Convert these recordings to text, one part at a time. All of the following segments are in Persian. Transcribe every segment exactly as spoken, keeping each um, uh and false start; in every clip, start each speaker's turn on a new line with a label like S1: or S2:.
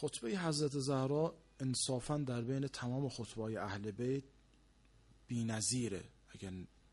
S1: خطبه حضرت زهرا انصافاً در بین تمام خطبه‌های اهل بیت بی‌نظیره. اگر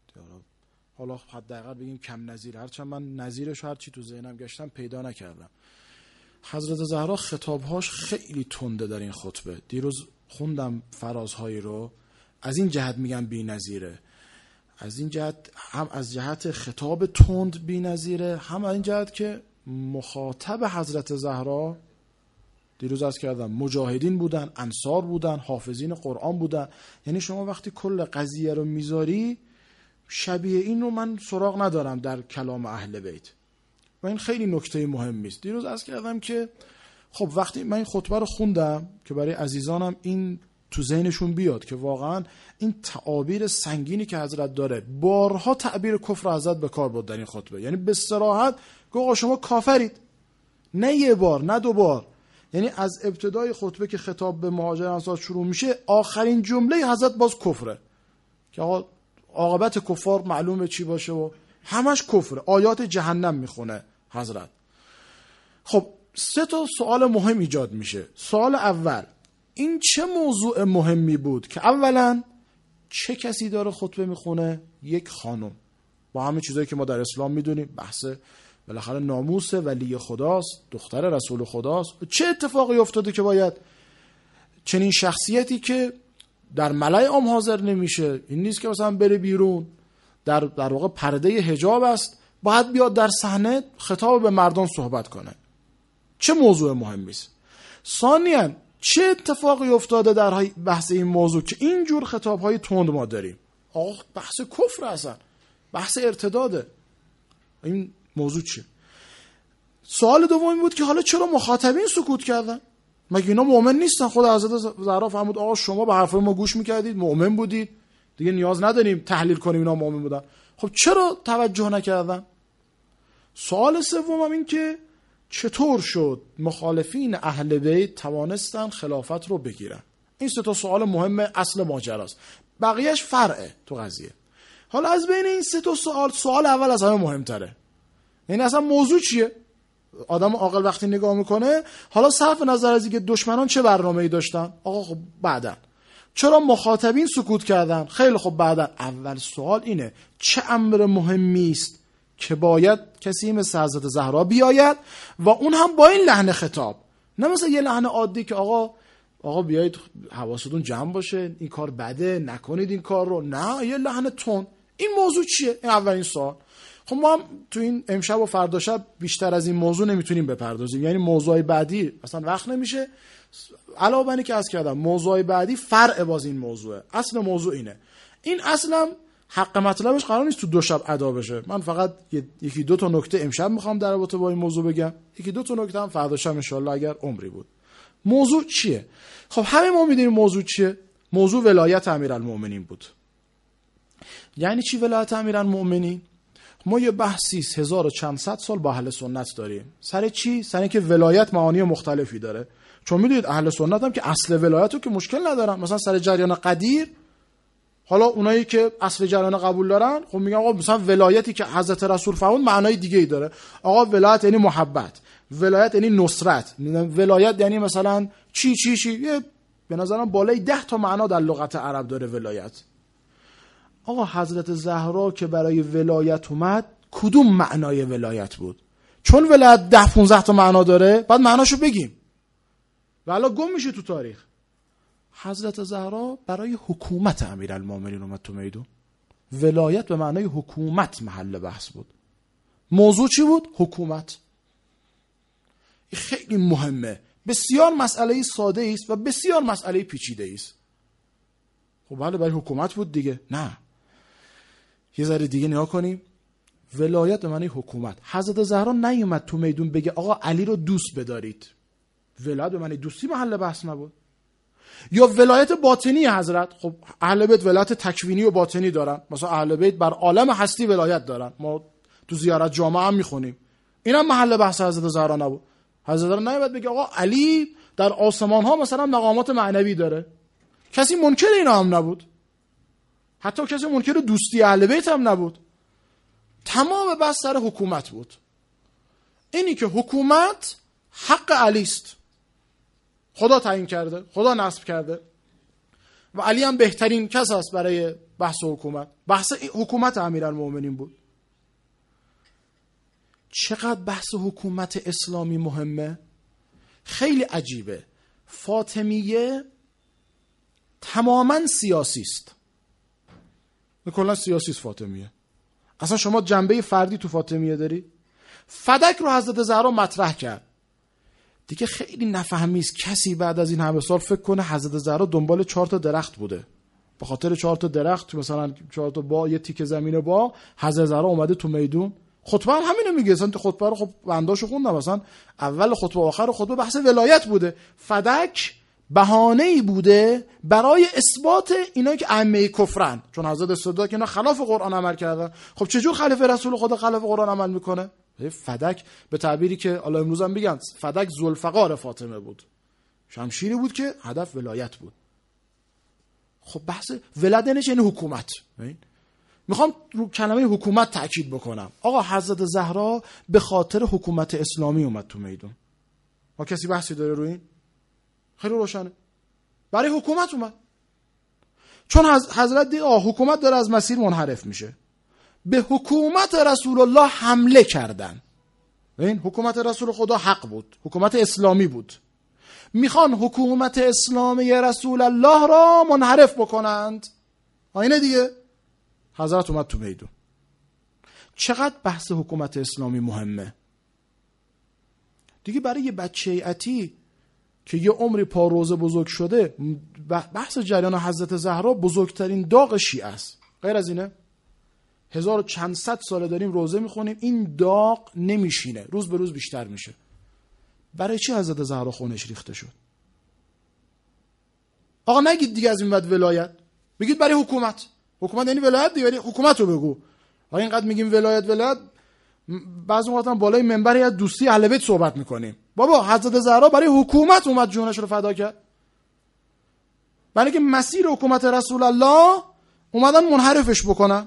S1: حالا حداقل بگیم کم نظیر، هرچند من نظیرش هر چی تو ذهنم گشتم پیدا نکردم. حضرت زهرا خطابهاش خیلی تنده در این خطبه. دیروز خوندم فرازهایی رو، از این جهت میگم بی‌نظیره، از این جهت هم از جهت خطاب تند بی‌نظیره، هم از این جهت که مخاطب حضرت زهرا دیروز عرض کردم مجاهدین بودن، انصار بودن، حافظین قرآن بودن. یعنی شما وقتی کل قضیه رو میذاری شبیه این رو من سراغ ندارم در کلام اهل بیت و این خیلی نکته مهمی است. دیروز عرض کردم که خب وقتی من این خطبه رو خوندم که برای عزیزانم این تو ذهنشون بیاد که واقعا این تعابیر سنگینی که حضرت داره، بارها تعبیر کفر حضرت به کار برد در این خطبه. یعنی به صراحت گفت آقا شما کافرید، نه یه بار نه دو بار. یعنی از ابتدای خطبه که خطاب به مهاجر انصار شروع میشه آخرین جمله حضرت باز کفره که آقا عاقبت کفار معلومه چی باشه و همش کفره، آیات جهنم میخونه حضرت. خب سه تا سوال مهم ایجاد میشه. سوال اول، این چه موضوع مهمی بود که اولا چه کسی داره خطبه میخونه؟ یک خانم، با همه چیزایی که ما در اسلام میدونیم، بحث بالاخره ناموس ولی خداست، دختر رسول خداست. چه اتفاقی افتاده که باید چنین شخصیتی که در ملأ عام حاضر نمیشه، این نیست که مثلا بره بیرون، در در واقع پرده حجاب است، باید بیاد در صحنه خطاب به مردم صحبت کنه؟ چه موضوع مهمی است؟ ثانیاً چه اتفاقی افتاده در بحث این موضوع که اینجور خطاب‌های تند ما داریم؟ آقا بحث کفر اصلا، بحث ارتداده. این موضوع چیه؟ سوال دومی بود که حالا چرا مخاطبین سکوت کردن؟ مگه اینا مؤمن نیستن؟ خود حضرت زهرا فرمود آقا شما به حرفای ما گوش میکردید، مؤمن بودید، دیگه نیاز نداریم تحلیل کنیم اینا مؤمن بودن. خب چرا توجه نکردن؟ سوال سوم هم این که چطور شد مخالفین اهل بیت توانستن خلافت رو بگیرن؟ این سه تا سوال مهم اصل ماجراست، بقیهش فرعه تو قضیه. حالا از بین این سه تا سوال، سوال اول از همه مهمتره. یعنی اصلا موضوع چیه؟ آدم عاقل وقتی نگاه میکنه، حالا صرف نظر از اینکه دشمنان چه برنامه‌ای داشتن، آقا خب بعدن چرا مخاطبین سکوت کردن؟ خیلی خب بعدن. اول سوال اینه چه امر مهمی است که باید کسی مثل حضرت زهرا بیاید و اون هم با این لحن خطاب، نه مثلا یه لحن عادی که آقا آقا بیایید حواستون جمع باشه، این کار بده، نکنید این کار رو، نه یه لحن تون. این موضوع چیه؟ این اولین سوال. خب ما هم تو این امشب و فردا شب بیشتر از این موضوع نمیتونیم بپردازیم، یعنی موضوع بعدی اصلا وقت نمیشه. علاوه بر اینکه عرض کردم موضوع بعدی فرع باز این موضوعه، اصل موضوع اینه. این اصلا حق مطلبش قرار نیست تو دو شب ادا بشه. من فقط یکی دو تا نکته امشب میخوام در رابطه با این موضوع بگم، یکی دو تا نکته هم فردا شب ان شاءالله اگر عمری بود. موضوع چیه؟ خب همه ما میدونیم موضوع چیه. موضوع ولایت امیرالمومنین بود. یعنی چی ولایت امیرالمومنین؟ ما یه بحثی هزار و چند صد سال با اهل سنت داریم. سر چی؟ سر اینکه ولایت معانی مختلفی داره. چون میدونید اهل سنت هم که اصل ولایت رو که مشکل ندارن. مثلا سر جریان قدیر، حالا اونایی که اصل جریان قبول دارن خب میگن آقا مثلا ولایتی که حضرت رسول فرمود معنای دیگه ای داره. آقا ولایت یعنی محبت، ولایت یعنی نصرت، ولایت یعنی مثلا چی چی چی. یه به نظرم بالای ده تا معنا در لغت عرب داره ولایت. آقا حضرت زهرا که برای ولایت اومد کدوم معنای ولایت بود؟ چون ولایت ده پونزده تا معنا داره بعد معناشو بگیم والا گم میشه تو تاریخ. حضرت زهرا برای حکومت امیرالمومنین اومد تو میدون. ولایت به معنای حکومت محل بحث بود. موضوع چی بود؟ حکومت. این خیلی مهمه. بسیار مسئله ساده است و بسیار مسئله پیچیده است. خب بله برای حکومت بود دیگه. نه، یه ذره دیگه نگاه کنیم. ولایت به معنی حکومت. حضرت زهرا نیومد تو میدون بگه آقا علی رو دوست بدارید. ولایت به معنی دوستی محل بحث نبود. یا ولایت باطنی حضرت. خب اهل بیت ولایت تکوینی و باطنی دارن. مثلا اهل بیت بر عالم هستی ولایت دارن. ما تو زیارت جامعه هم میخونیم. اینم محل بحث حضرت زهرا نبود. حضرت زهرا نیومد بگه آقا علی در آسمان ها مثلا مقامات معنوی داره. کسی منکر اینا هم نبود. حتی کسی منکر دوستی اهل بیت هم نبود. تمام بحث سر حکومت بود. اینی که حکومت حق علی است. خدا تعیین کرده، خدا نصب کرده و علی هم بهترین کس است برای بحث حکومت. بحث حکومت امیرالمومنین بود. چقدر بحث حکومت اسلامی مهمه؟ خیلی عجیبه. فاطمیه تماما سیاسی است. کلا سیاسی است فاطمیه. اصلا شما جنبه فردی تو فاطمیه داری؟ فدک رو حضرت زهرا مطرح کرد. دیگه خیلی نفهمی است کسی بعد از این همه سال فکر کنه حضرت زهرا دنبال چهار تا درخت بوده. به خاطر چهار تا درخت، مثلا چهار تا با، یه تیکه زمین با، حضرت زهرا اومده تو میدون. خطبه هم همینو میگه. اصلا خطبه رو خب بنداشو خوندم، مثلا اول خطبه آخر خطبه بحث ولایت بوده. فدک بهانه‌ای بوده برای اثبات اینا که ائمه کفرن، چون حضرت استدلال که اینا خلاف قرآن عمل کردن. خب چجور خلیفه رسول خدا خلاف قرآن عمل میکنه؟ فدک به تعبیری که حالا امروز هم میگن، فدک ذوالفقار فاطمه بود، شمشیری بود که هدف ولایت بود. خب بحث ولایت یعنی حکومت. میخوام رو کلمه حکومت تاکید بکنم. آقا حضرت زهرا به خاطر حکومت اسلامی اومد تو میدون. ما کسی بحثی داره روی این؟ خیلی روشنه. برای حکومت اومد. چون حضرت دید آه حکومت داره از مسیر منحرف میشه، به حکومت رسول الله حمله کردن. این حکومت رسول خدا حق بود، حکومت اسلامی بود. میخوان حکومت اسلامی رسول الله را منحرف بکنند. اینه دیگه. حضرت اومد تو میدون. چقدر بحث حکومت اسلامی مهمه دیگه برای یه بچه عتی که یه عمری پا روزه بزرگ شده. بحث جریان حضرت زهرا بزرگترین داغ شیعه است. غیر از اینه هزار و چند صد ساله داریم روزه میخونیم، این داغ نمیشینه، روز به روز بیشتر میشه. برای چی حضرت زهرا خونش ریخته شد؟ آقا نگید دیگه از این بعد ولایت، بگید برای حکومت. حکومت یعنی ولایت دیگه، حکومت رو بگو. آقا اینقدر میگیم ولایت ولایت، بعضی وقتا بالای منبر یا دوستی اهل بیت صحبت میکنیم. بابا حضرت زهرا برای حکومت اومد جونش رو فدا کرد. برای که مسیر حکومت رسول الله اومدن منحرفش بکنن.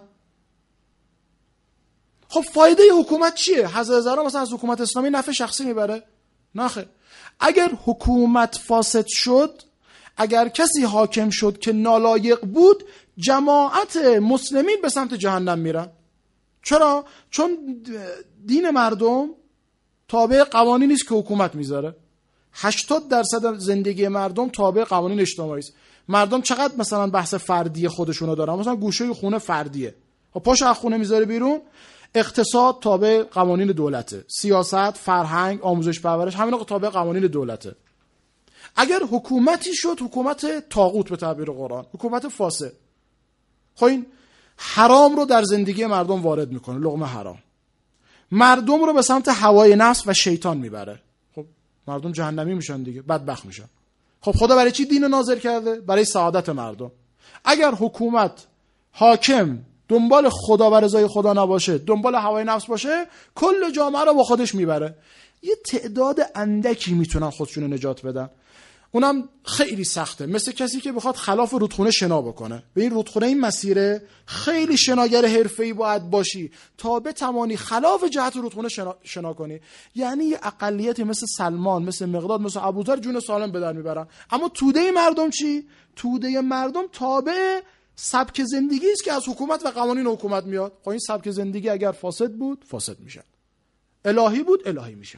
S1: خب فایده حکومت چیه؟ حضرت زهرا مثلا از حکومت اسلامی نفع شخصی میبره؟ نه خیر. اگر حکومت فاسد شد، اگر کسی حاکم شد که نالایق بود، جماعت مسلمین به سمت جهنم میرن. چرا؟ چون دین مردم تابع قوانینی است که حکومت میذاره. هشتاد درصد زندگی مردم تابع قوانین اجتماعی است. مردم چقدر مثلا بحث فردی خودشونو دارن، مثلا گوشه خونه فردیه، خب پاشو از خونه میذاره بیرون. اقتصاد تابع قوانین دولته، سیاست، فرهنگ، آموزش پرورش، همین تابع قوانین دولته. اگر حکومتی شد، حکومت طاغوت به تعبیر قرآن، حکومت فاسد، خب این حرام رو در زندگی مردم وارد میکنه، لقمه حرام، مردم رو به سمت هوای نفس و شیطان میبره. خب مردم جهنمی میشن دیگه، بدبخت میشن. خب خدا برای چی دین نازل کرده؟ برای سعادت مردم. اگر حکومت، حاکم دنبال خدا و رضای خدا نباشه، دنبال هوای نفس باشه، کل جامعه رو با خودش میبره. یه تعداد اندکی میتونن خودشونو نجات بدن، اونم خیلی سخته. مثل کسی که بخواد خلاف رودخونه شنا بکنه. به این رودخونه این مسیره، خیلی شناگر حرفه‌ای باید باشی تا بتوانی خلاف جهت رودخونه شنا, شنا کنی. یعنی یه اقلیتی مثل سلمان، مثل مقداد، مثل ابوذر جون سالم به در میبرن. اما توده مردم چی؟ توده مردم تابع سبک زندگی است که از حکومت و قوانین حکومت میاد. خب این سبک زندگی اگر فاسد بود، فاسد میشن. الهی بود، الهی میشن.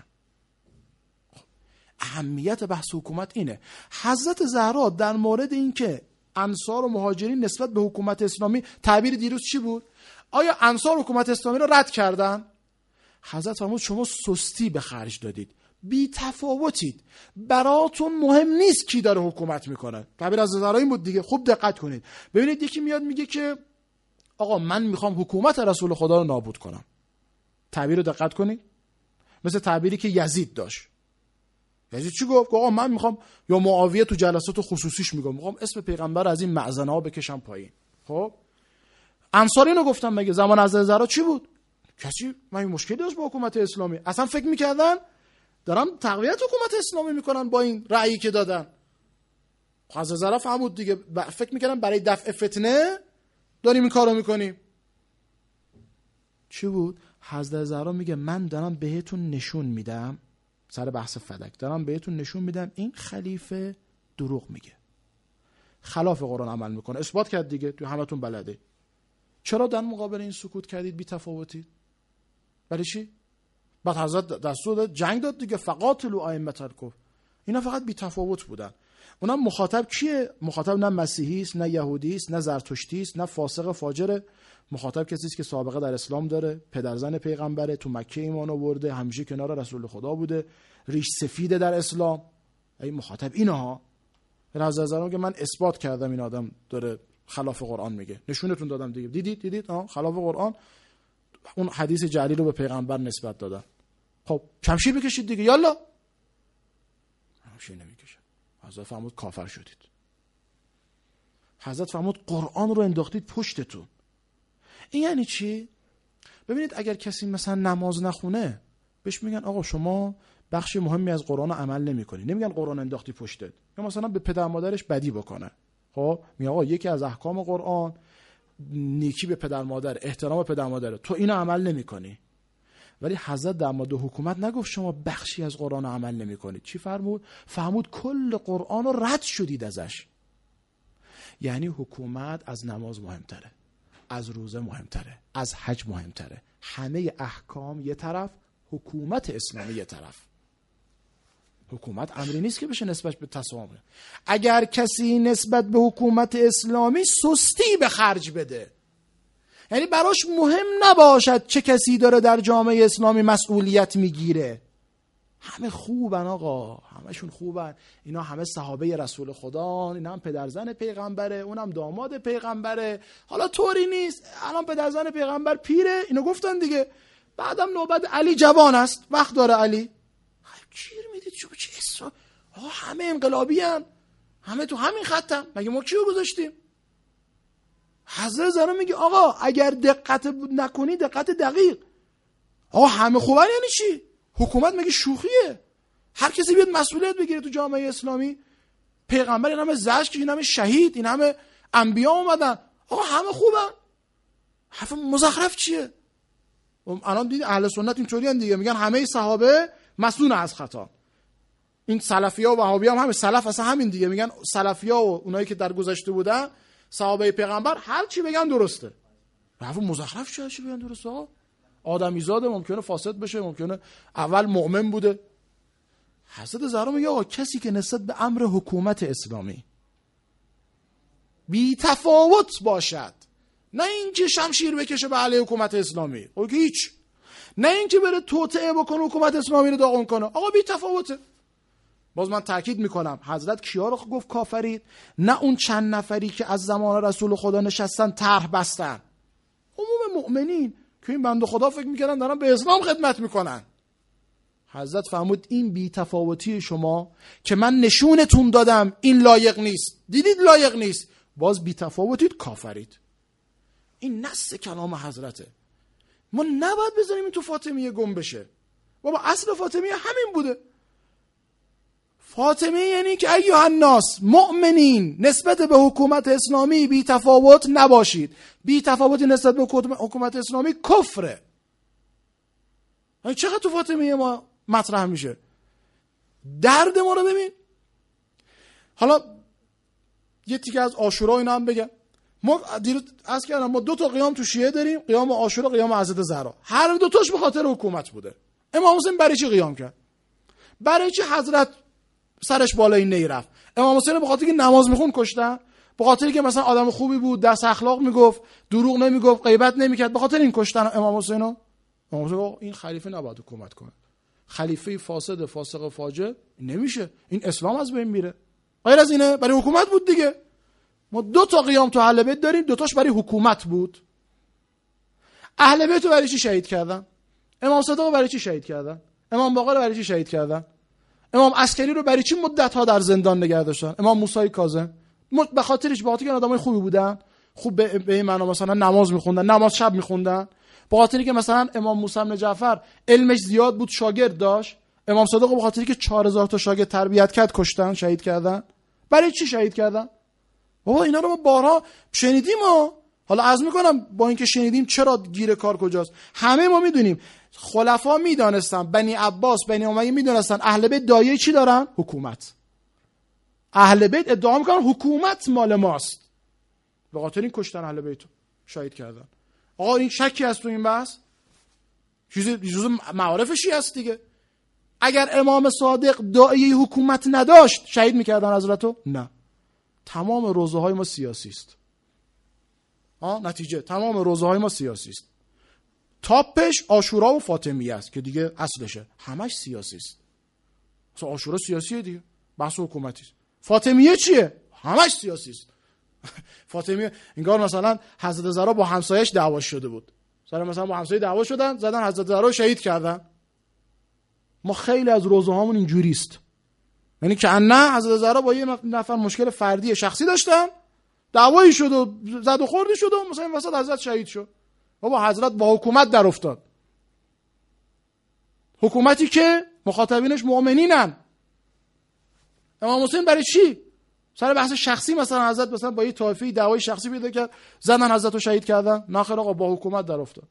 S1: اهمیت بحث حکومت اینه. حضرت زهرا در مورد این که انصار و مهاجرین نسبت به حکومت اسلامی، تعبیر دیروز چی بود؟ آیا انصار حکومت اسلامی رو رد کردن؟ حضرت فرمود شما سستی به خرج دادید، بی تفاوتید، براتون مهم نیست کی داره حکومت میکنه. تعبیر از زهرا این بود دیگه. خوب دقت کنید. ببینید یکی میاد میگه که آقا من میخوام حکومت رسول خدا رو نابود کنم. تعبیر رو دقت کنید. مثل تعبیری که یزید داشت. یزید چی گفت؟ آقا من میخوام، یا معاویه تو جلسات خصوصیش میگم، میخوام اسم پیغمبر از این معزنه ها بکشم پایین. خب انصار اینو گفتم مگه زمان حضرت زهرا چی بود؟ کسی من این مشکلی داشت با حکومت اسلامی؟ اصلا فکر میکردن دارن تقویت حکومت اسلامی میکنن با این رأیی که دادن. حضرت زهرا فهمود دیگه، فکر میکردن برای دفع فتنه داریم این کارو میکنیم. چی بود؟ حضرت زهرا میگه من دارم بهتون نشون میدم، سر بحث فدک دارم بهتون نشون میدم این خلیفه دروغ میگه، خلاف قرآن عمل میکنه. اثبات کرد دیگه، تو همتون بلده. چرا در مقابل این سکوت کردید، بی تفاوتی؟ برای چی؟ بعد حضرت دستور داد جنگ داد دیگه، فقاتلوا ائمة الکفر. اینا فقط بی تفاوت بودن. اونم مخاطب کیه؟ مخاطب نه مسیحی است، نه یهودی است، نه زرتشتی است، نه فاسق فاجره. مخاطب کسی است که سابقه در اسلام داره، پدرزن پیغمبره، تو مکه ایمان آورده، همیشه کنار رسول خدا بوده، ریش سفیده در اسلام. این مخاطب اینها. به نظر که من اثبات کردم این آدم داره خلاف قرآن میگه، نشونتون دادم دیگه. دیدید دیدید ها، خلاف قرآن اون حدیث جلیل رو به پیغمبر نسبت دادن. خب شمشیر بکشید دیگه، یالا. شمشیر نمیکشه. حضرت فرمود کافر شدید. حضرت فرمود قرآن رو انداختید پشتتون. این یعنی چی؟ ببینید اگر کسی مثلا نماز نخونه بهش میگن آقا شما بخش مهمی از قرآن رو عمل نمی‌کنی. نمیگن قرآن انداختی پشتت. یا مثلا به پدر مادرش بدی بکنه. خب میگه آقا یکی از احکام قرآن نیکی به پدر مادر، احترام پدر مادر، تو اینو عمل نمی‌کنی. ولی حضرت در مورد حکومت نگفت شما بخشی از قرآن رو عمل نمی‌کنید. چی فرمود؟ فرمود کل قرآن رو رد شدید ازش. یعنی حکومت از نماز مهمتره، از روزه مهمتره، از حج مهمتره. همه احکام یه طرف، حکومت اسلامی یه طرف. حکومت امری نیست که بشه نسبت به تسامح. اگر کسی نسبت به حکومت اسلامی سستی به خرج بده، یعنی براش مهم نباشد چه کسی داره در جامعه اسلامی مسئولیت میگیره، همه خوبن آقا، همشون خوبن، اینا همه صحابه رسول خدا، اینا هم پدرزن پیغمبره، اونم داماد پیغمبره. حالا طوری نیست الان پدرزن پیغمبر پیره، اینو گفتن دیگه، بعدم نوبت علی جوان است، وقت داره علی. گیر میدید شما چه اسرا؟ آقا همه انقلابی هن. همه تو همین خطن. مگه ما کیو گذاشتیم؟ حضرت زانا میگه آقا اگر دقت نکنی، دقت دقیق، آقا همه خوبن یعنی چی؟ حکومت مگه شوخیه؟ هر کسی بیاد مسئولیت بگیره تو جامعه اسلامی. پیغمبر این همه زشت، این همه شهید، این همه انبیا اومدن، آقا همه خوبن. حرف مزخرف چیه؟ الان دیدین اهل سنت اینطوری ان دیگه، میگن همه صحابه مسئول از خطا. این سلفی‌ها و وهابی‌ها هم همین، سلف اصلا همین دیگه، میگن سلفی‌ها و اونایی که در گذشته بودن صحابه پیغمبر هر چی بگن درسته. حرف مزخرف چیه؟ چی بگن درسته؟ آقا آدمیزاده، ممکنه فاسد بشه، ممکنه اول مؤمن بوده. حضرت زهرا میگه آقا کسی که نسبت به امر حکومت اسلامی بی تفاوت باشد، نه اینکه شمشیر بکشه به علیه حکومت اسلامی، او که هیچ، نه اینکه بره توطئه بکنه حکومت اسلامی رو داغون کنه، آقا بی تفاوته. باز من تاکید میکنم حضرت کیا رو گفت کافرید؟ نه اون چند نفری که از زمان رسول خدا نشستن طرح بستن، عموم مؤمنین که این بنده خدا فکر میکردن دارن به اسلام خدمت میکنن. حضرت فرمود این بی تفاوتی شما که من نشونتون دادم این لایق نیست، دیدید لایق نیست، باز بی تفاوتید، کافرید. این نص کلام حضرته. ما نباید بذاریم این تو فاطمیه گم بشه. بابا اصل فاطمیه همین بوده. فاطمیه یعنی که ایها الناس مؤمنین نسبت به حکومت اسلامی بی تفاوت نباشید. بی تفاوتی نسبت به حکومت اسلامی کفره. چقدر تو فاطمیه ما مطرح میشه؟ درد ما رو ببین. حالا یه تیکه از عاشورا اینا هم بگم. ما دیروز عرض کردم ما دو تا قیام تو شیعه داریم، قیام عاشورا، قیام حضرت زهرا. هر دو تاش به خاطر حکومت بوده. امام حسین برای چی قیام کرد؟ برای چی حضرت سرش بالای نی رفت؟ امام حسین به خاطر که نماز میخون کشتن؟ به خاطر که مثلا آدم خوبی بود، دست اخلاق میگفت، دروغ نمیگفت، غیبت نمیکرد، به خاطر این کشتن امام حسینو؟ امام حسین گفت این خلیفه نباید حکومت کنه. خلیفه فاسد، فاسق، فاجر نمیشه، این اسلام از بین میره. غیر از اینه برای حکومت بود دیگه. ما دو تا قیام تو اهل بیت داریم، دو تاش برای حکومت بود. اهل بیت رو برای چی شهید کردن؟ امام صادق رو برای چی شهید کردن؟ امام باقر رو برای چی شهید کردن؟ امام عسکری رو برای چی مدت ها در زندان نگه داشتن؟ امام موسی کاظم به خاطرش، به خاطر که آدمای خوبی بودن، خوب به, به این معنا مثلا نماز میخوندن، نماز شب میخوندن، به خاطری که مثلا امام موسی بن جعفر علمش زیاد بود، شاگرد داشت. امام صادق به خاطری که چهار هزار تا شاگرد تربیت کرد کشتن، شهید کردن. برای چی شهید کردن؟ بابا اینا رو ما بارها شنیدیم ها. حالا عرض میکنم با اینکه شنیدیم چرا گیر کار کجاست. همه ما میدونیم خلفا میدانستن، بنی عباس، بنی امیه میدونستن اهل بیت دایه چی دارن؟ حکومت. اهل بیت ادعا میکنن حکومت مال ماست، به خاطر این کشتن اهل بیت رو شهید کردن. آقا این شکی هست تو این بحث؟ چیزی جزء معارف شیعه است دیگه. اگر امام صادق داعیه حکومت نداشت شهید میکردن حضرتو؟ نه. تمام روزه های ما سیاسی است. ها نتیجه تمام روزه های ما سیاسی است. تاپش عاشورا و فاطمیه است که دیگه اصلشه، همش سیاسی است. مثلا عاشورا سیاسیه دیگه، بحث حکومتی است. فاطمیه چیه؟ همش سیاسی است. فاطمیه انگار مثلا حضرت زهرا با همسایش دعوا شده بود، سر مثلا با همسایه دعوا شدن، زدن حضرت زهرا شهید کردن. ما خیلی از روزه هامون اینجوری است، یعنی که نه حضرت زهرا با یه نفر مشکل فردی شخصی داشتن، دعوایی شد و زد و خوردی شد و مثلا این وسط حضرت شهید شد. بابا حضرت با حکومت در افتاد، حکومتی که مخاطبینش مؤمنینن. امام حسین برای چی سر بحث شخصی مثلا حضرت مثلا با یه طایفه دعوای شخصی پیدا کرد، زدن حضرت رو شهید کردن؟ نه خیر آقا، با حکومت در افتاد.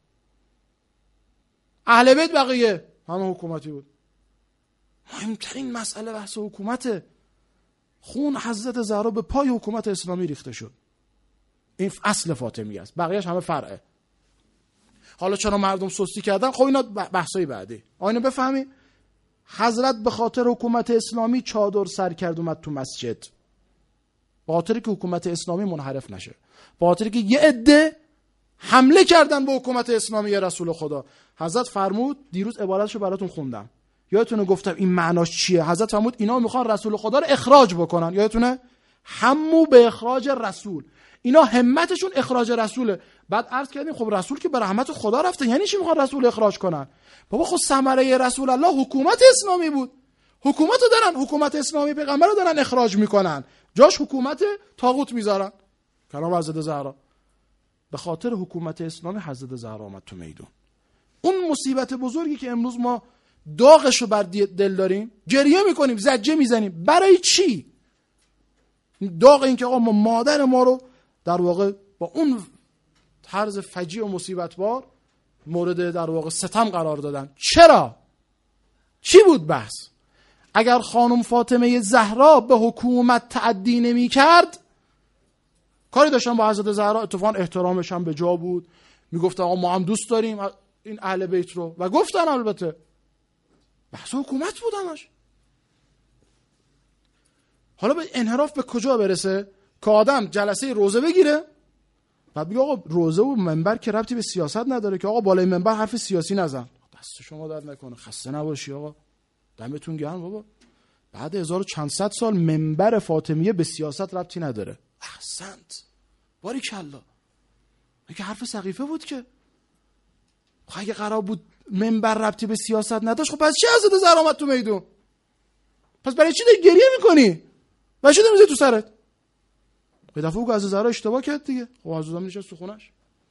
S1: اهل بیت بقیه همه حکومتی بود. مهمترین مسئله بحث حکومته. خون حضرت زهرا به پای حکومت اسلامی ریخته شد. این اصل فاطمیه است، بقیه‌اش همه فرعه. حالا چرا مردم سستی کردن؟ خب اینا بحثای بعدی. آینو بفهمی حضرت به خاطر حکومت اسلامی چادر سر کرد اومد تو مسجد، به خاطر که حکومت اسلامی منحرف نشه، به خاطر که یه عده حمله کردن به حکومت اسلامی رسول خدا. حضرت فرمود، دیروز عبارتشو براتون خوندم، یادتونه گفتم این معناش چیه؟ حضرت فرمود اینا میخوان رسول خدا رو اخراج بکنن. یادتونه؟ همو به اخراج رسول، اینا همتشون اخراج رسوله. بعد عرض کردیم خب رسول که به رحمت خدا رفته، یعنی چی میخوان رسول اخراج کنن؟ بابا خب ثمره رسول الله حکومت اسلامی بود، حکومت رو دارن، حکومت اسلامی پیغمبر رو دارن اخراج میکنن، جاش حکومت طاغوت میذارن. کلام حضرت زهرا. به خاطر حکومت اسلامی حضرت زهرا آمد تو میدون. اون مصیبت بزرگی که امروز ما داغش رو بر دل داریم، گریه میکنیم، زجه میزنیم، برای چی؟ داغ این که آقا ما مادر ما رو در واقع با اون طرز فجیع و مصیبت بار مورد در واقع ستم قرار دادن. چرا؟ چی بود بحث؟ اگر خانم فاطمه زهرا به حکومت تعدی نمی کرد، کاری داشتن با حضرت زهرا، اتفاقا احترامش هم به جا بود، میگفت آقا ما هم دوست داریم این اهل بیت رو، و گفتن البته بحث حکومت بود همش. حالا به انحراف به کجا برسه؟ که آدم جلسه روزه بگیره بعد بگه آقا روزه و منبر که ربطی به سیاست نداره، که آقا بالای منبر حرف سیاسی نزن. دست شما درد نکنه، خسته نباشی آقا، دمتون گرم بابا، بعد هزار و چند صد سال منبر فاطمیه به سیاست ربطی نداره. احسنت، باریکالله. این که حرف سقیفه بود که خب اگه قرار بود منبر ربطی به سیاست نداشت، خب پس چه حضرت زهرا اومد تو میدون؟ پس برای چی داری گریه میکنی؟ برای چی داری میزنی تو سرت؟ به دفعه که حضرت زهرا اشتباه کرد دیگه، خب حضرت زهرا نشست تو خونش.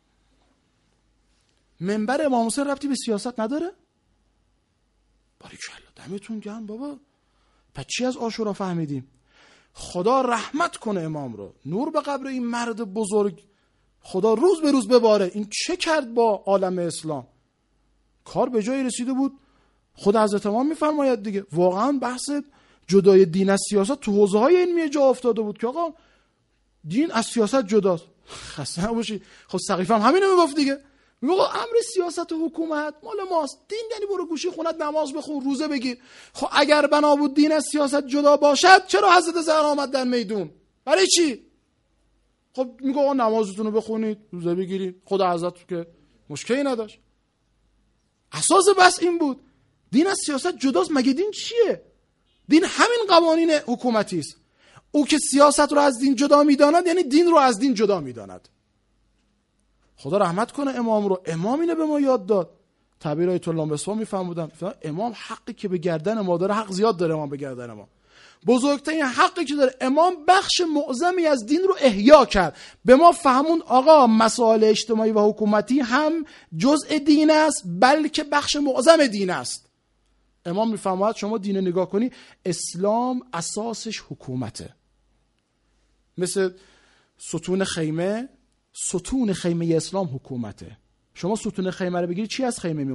S1: منبر امام حسین ربطی به سیاست نداره؟ باریکالله، دمتون گرم بابا. پس چی از عاشورا فهمیدیم؟ خدا رحمت کنه امام رو، نور به قبر این مرد بزرگ خدا روز به روز بباره. این چه کرد با عالم اسلام؟ کار به جایی رسیده بود. خود حضرت امام میفرماید دیگه، واقعا بحث جدای دین از سیاست تو حوزه های علمی جا افتاده بود که آقا دین از سیاست جداست. خسته نباشی. خب سقیفه هم همینو میگفت دیگه، میگه امر سیاست و حکومت مال ماست، دین یعنی برو گوشی خونت نماز بخون، روزه بگیر. خب اگر بنا بود دین از سیاست جدا باشد، چرا حضرت زهرا آمد در میدون؟ برای چی؟ خب میگه آقا نمازتون رو بخونید، روزه بگیرید، خود حضرت که مشکلی نداشت. اساس بس این بود دین از سیاست جداست. مگه دین چیه؟ دین همین قوانین حکومتی است. او که سیاست رو از دین جدا میداند یعنی دین رو از دین جدا میداند. خدا رحمت کنه امام رو. امام اینو به ما یاد داد. تعبیر آیت الله مصباح میفهمودن امام حقی که به گردن ما داره، حق زیاد داره امام به گردن ما. بزرگترین حقی که داره، امام بخش معظمی از دین رو احیا کرد، به ما فهمون آقا مسائل اجتماعی و حکومتی هم جزء دین است، بلکه بخش معظم دین است. امام میفهمد شما دین نگاه کنی، اسلام اساسش حکومته. مثل ستون خیمه، ستون خیمه اسلام حکومته. شما ستون خیمه رو بگیری چی از خیمه میمونه؟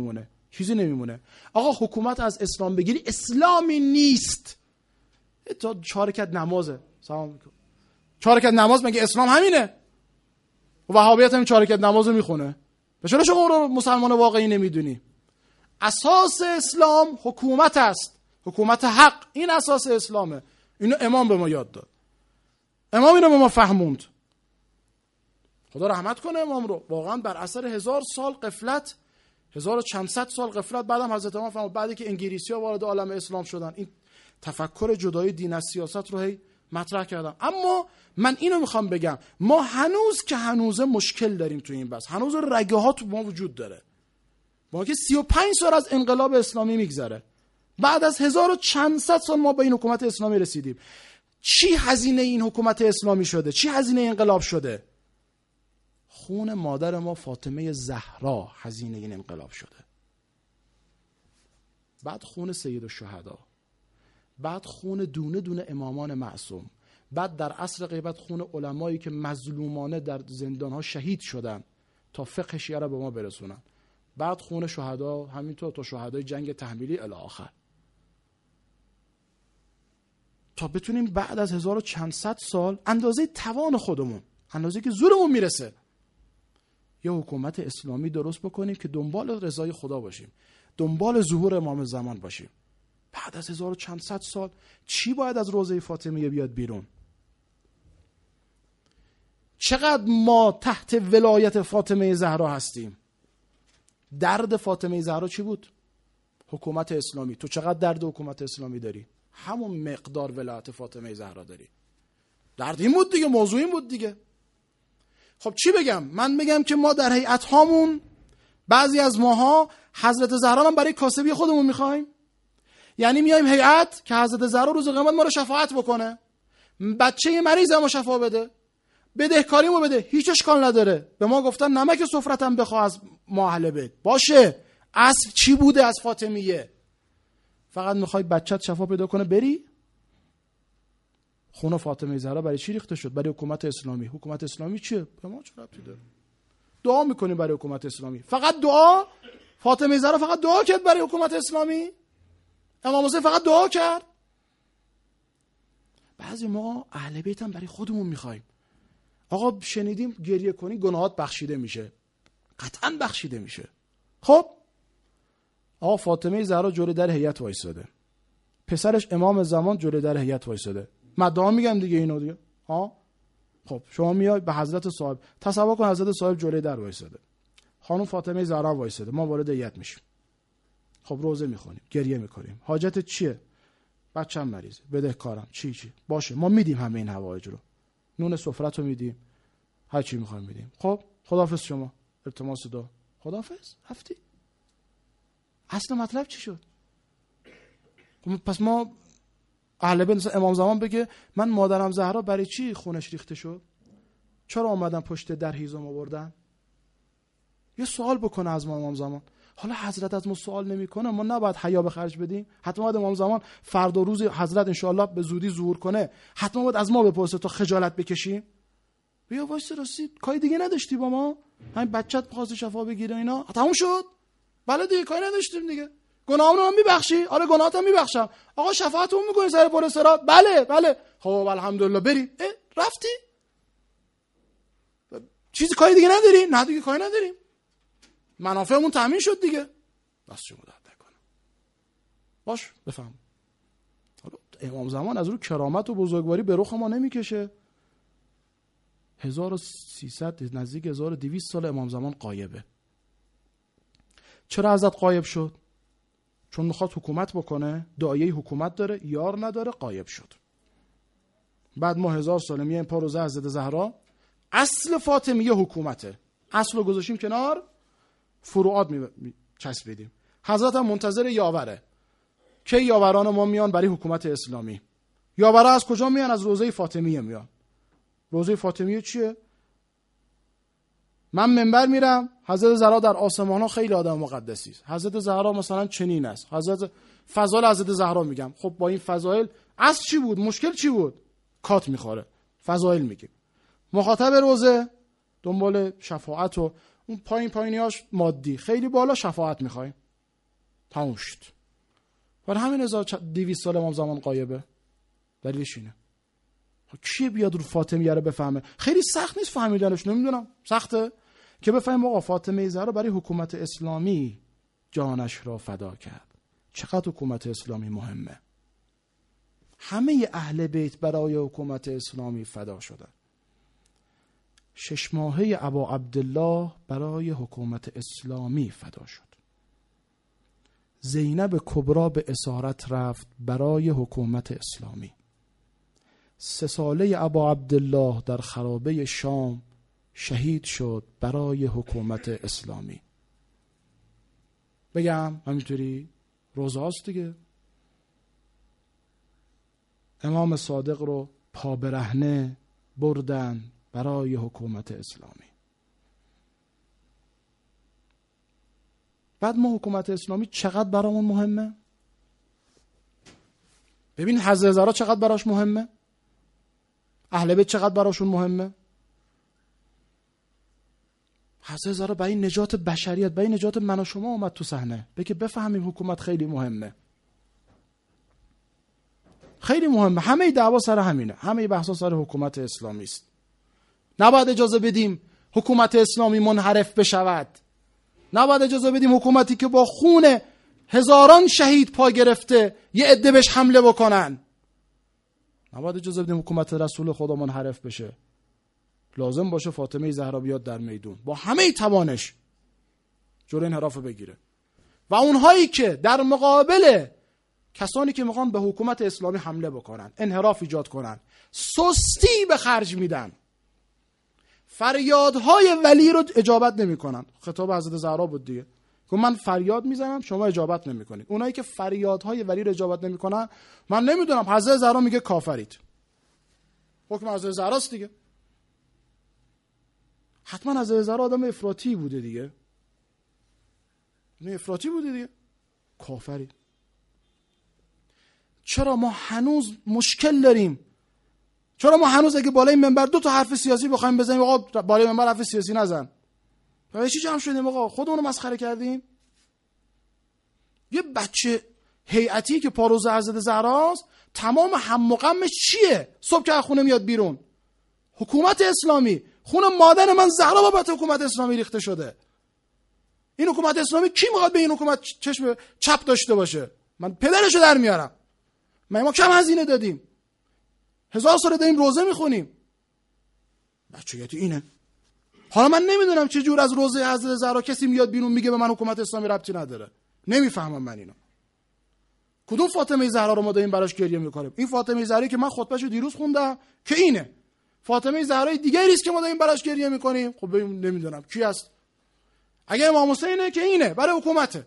S1: چیزی نمیمونه. آقا حکومت از اسلام بگیری اسلامی نیست. تا چهار رکعت نمازه. سلام علیکم. چهار رکعت نماز مگه اسلام همینه؟ وهابیت هم چهار رکعت نمازو میخونه. چرا شما رو مسلمان واقعی نمیدونی؟ اساس اسلام حکومت است، حکومت حق. این اساس اسلامه. اینو امام به ما یاد داد. امام اینو به ما فهموند. خدا رحمت کنه امام رو. واقعا بر اثر هزار سال غفلت، هزار و چند صد سال غفلت، بعدم حضرت امام فهموند، بعدی که انگلیسی‌ها وارد عالم اسلام شدن، این تفکر جدای دین از سیاست رو هی مطرح کردم. اما من اینو میخوام بگم، ما هنوز که هنوز مشکل داریم تو این بحث. هنوز رگه ها تو ما وجود داره. ما که سی و پنج سال از انقلاب اسلامی میگذره، بعد از هزار و چند صد سال ما به این حکومت اسلامی رسیدیم. چی هزینه این حکومت اسلامی شده؟ چی هزینه انقلاب شده؟ خون مادر ما فاطمه زهرا هزینه این انقلاب شده. بعد خون سید الشهدا، بعد خون دونه دونه امامان معصوم، بعد در عصر غیبت خون علمایی که مظلومانه در زندانها شهید شدن تا فقه شیعه را به ما برسونن، بعد خون شهدا، همینطور تا شهدای جنگ تحمیلی الی آخر، تا بتونیم بعد از هزار و چند صد سال اندازه توان خودمون، اندازه که زورمون میرسه، یه حکومت اسلامی درست بکنیم که دنبال رضای خدا باشیم، دنبال ظهور امام زمان باشیم. بعد از هزار و چند صد سال چی باید از روضه فاطمیه بیاد بیرون؟ چقدر ما تحت ولایت فاطمه زهرا هستیم؟ درد فاطمه زهرا چی بود؟ حکومت اسلامی. تو چقدر درد حکومت اسلامی داری؟ همون مقدار ولایت فاطمه زهرا داری. درد این بود دیگه، موضوع این بود دیگه. خب چی بگم؟ من بگم که ما در هیئت هامون بعضی از ماها حضرت زهرا هم برای کاسبی خودمون میخوایم. یعنی میایم هیئت که حضرت زهرا روز قیامت ما رو شفاعت بکنه، بچه مریض ما شفا بده، بدهکاریمو بده، هیچ اشکال نداره. به ما گفتن نمک سفرتم بخواه از ما اهل بیت. باشه، اصل چی بوده از فاطمیه؟ فقط میخوای بچت شفا پیدا کنه بری؟ خون فاطمه زهرا برای چی ریخته شد؟ برای حکومت اسلامی. حکومت اسلامی چیه؟ به ما چه ربطی داره؟ دعا میکنیم برای حکومت اسلامی. فقط دعا؟ فاطمه زهرا فقط دعا کرد برای حکومت اسلامی؟ امام حسین فقط دعا کرد؟ بعضی ما اهل بیت هم برای خودمون میخوایم. آقا شنیدیم گریه کنی گناهات بخشیده میشه. قطعا بخشیده میشه. خب آقا فاطمه زهرا جلوی در هیئت وایساده، پسرش امام زمان جلوی در هیئت وایساده. مدعا میگم دیگه اینو دیگه. ها خب شما میای به حضرت صاحب، تصور کن حضرت صاحب جلوی در وایساده، خانم فاطمه زهرا وایساده، ما وارد هیئت میشیم. خب روزه میخونیم، گریه میکنیم. حاجت چیه؟ بچه‌م مریضه، بدهکارم، چی چی. باشه ما میدیم همه این حوایج رو. نون سفرت رو میدیم، هر چی میخوایم میدیم. خب خداحافظ شما، التماس دعا، خداحافظ، رفتی. اصل مطلب چی شد؟ پس ما اهل بیت مثلا امام زمان بگه من مادرم زهرا برای چی خونش ریخته شد؟ چرا اومدن پشت در هیزم آوردن؟ یه سوال بکنه از ما امام زمان. حالا حضرت از ما سوال نمیکنه، ما نباید حیا به خرج بدیم؟ حتما باید امام زمان فردا روز حضرت انشاءالله به زودی ظهور کنه، حتما باید از ما بپرسه تا خجالت بکشیم؟ بیا واسه رسید کاری دیگه نداشتی با ما؟ همین بچت می‌خواست شفا بگیره اینا تموم شد؟ بله دیگه کاری نداشتیم دیگه. گناهامو هم میبخشی؟ آره گناهاتم میبخشم. آقا شفاعتمون میکنی سر پل صراط؟ بله بله. خب الحمدلله بریم. رفتی؟ چیزی کاری دیگه نداری؟ نه دیگه کاری نداریم. منافعمون تامین شد دیگه. دست شما درد نکنه. باش بفهم. حالا امام زمان از رو کرامت و بزرگواری به رخ ما نمیکشه. هزار و سیصد نزدیک هزار و دویست سال امام زمان غایبه. چرا حضرت غایب شد؟ چون میخواد حکومت بکنه، دعایه حکومت داره، یار نداره، غایب شد. بعد ما هزار ساله میایم پا روزه حضرت زهرا، اصل فاطمیه حکومته، اصل رو گذاشیم کنار، فروعات می چسبیدیم. حضرت هم منتظر یاوره که یاوران ما میان برای حکومت اسلامی. یاورا از کجا میان؟ از روزه فاطمیه میان. روزه فاطمیه چیه؟ من منبر میرم، حضرت زهرا در آسمان ها خیلی آدم مقدسی است. حضرت زهرا مثلا چنین است. حضرت فضائل حضرت زهرا میگم. خب با این فضائل اصل چی بود؟ مشکل چی بود؟ کات میخوره. فضائل میگیم. مخاطب روزه دنبال شفاعت و اون پایین پایینیاش مادی، خیلی بالا شفاعت میخوایم. تموم شد. برای همین هزار و دویست سال امام زمان غایبه. دلیلش اینه. کی بیاد رو فاطمیه رو بفهمه؟ خیلی سخت نیست فهمیدنش، نمیدونم سخته که بفهمیم آقا فاطمه زهرا برای حکومت اسلامی جانش را فدا کرد. چقدر حکومت اسلامی مهمه. همه اهل بیت برای حکومت اسلامی فدا شدن. شش ماهه ابا عبدالله برای حکومت اسلامی فدا شد. زینب کبرا به اسارت رفت برای حکومت اسلامی. سه ساله ابا عبدالله در خرابه شام شهید شد برای حکومت اسلامی. بگم همینطوری روزاست دیگه. امام صادق رو پا برهنه بردن برای حکومت اسلامی. بعد ما حکومت اسلامی چقدر برامون مهمه؟ ببین حضرت زهرا چقدر براش مهمه؟ اهل بیت چقدر براشون مهمه؟ حضرت زهرا برای نجات بشریت، برای نجات من و شما اومد تو صحنه. بگه بفهمیم حکومت خیلی مهمه. خیلی مهمه. همه دعوا سر همینه. همه بحثا سر حکومت اسلامی است. نباید اجازه بدیم حکومت اسلامی منحرف بشود. نباید اجازه بدیم حکومتی که با خون هزاران شهید پا گرفته یه عده بهش حمله بکنن. نباید اجازه بدیم حکومت رسول خدا منحرف بشه. لازم باشه فاطمه زهرا بیاد در میدون با همه توانش جلوی انحراف بگیره. و اونهایی که در مقابل کسانی که میخوان به حکومت اسلامی حمله بکنن، انحراف ایجاد کنن، سستی به خرج میدن، فریادهای ولی رو اجابت نمیکنن. خطاب حضرت زهرا بود دیگه، که من فریاد میزنم شما اجابت نمیکنید. اونایی که فریادهای ولی رو اجابت نمیکنن، من نمیدونم، حضرت زهرا میگه کافرید. حکم حضرت زهراست دیگه. حتما حضرت زهرا آدم افراطی بوده دیگه. نه افراطی بوده دیگه. کافرید. چرا ما هنوز مشکل داریم؟ چرا ما هنوز اگه بالای منبر دو تا حرف سیاسی بخوایم بزنیم آقا بالای منبر حرف سیاسی نزن؟ برای چی جمع شدیم آقا؟ خودمون رو مسخره کردیم؟ یه بچه هیئتی که پاروز حضرت زهراست تمام هم و غمش چیه؟ صبح که از خونه میاد بیرون حکومت اسلامی، خون مادر من زهرا بابت حکومت اسلامی ریخته شده. این حکومت اسلامی کی میخواد به این حکومت چشم چپ داشته باشه؟ من پدرشو در میارم. ما ما کم هزینه دادیم، هزار سال داریم روزه میخونیم. بچگیتی اینه. حالا من نمیدونم چه جور از روزه حضرت زهرا کسی میاد بیرون میگه به من حکومت اسلامی ربطی نداره. نمیفهمم من اینو. کدوم فاطمه زهرا رو ما داریم براش گریه میکنیم؟ این فاطمه زهرایی که من خطبهشو دیروز خوندم که اینه. فاطمه زهرای دیگری است که ما داریم براش گریه میکنیم. خب نمیدونم کی است. اگه امام حسینه که اینه، برای حکومته.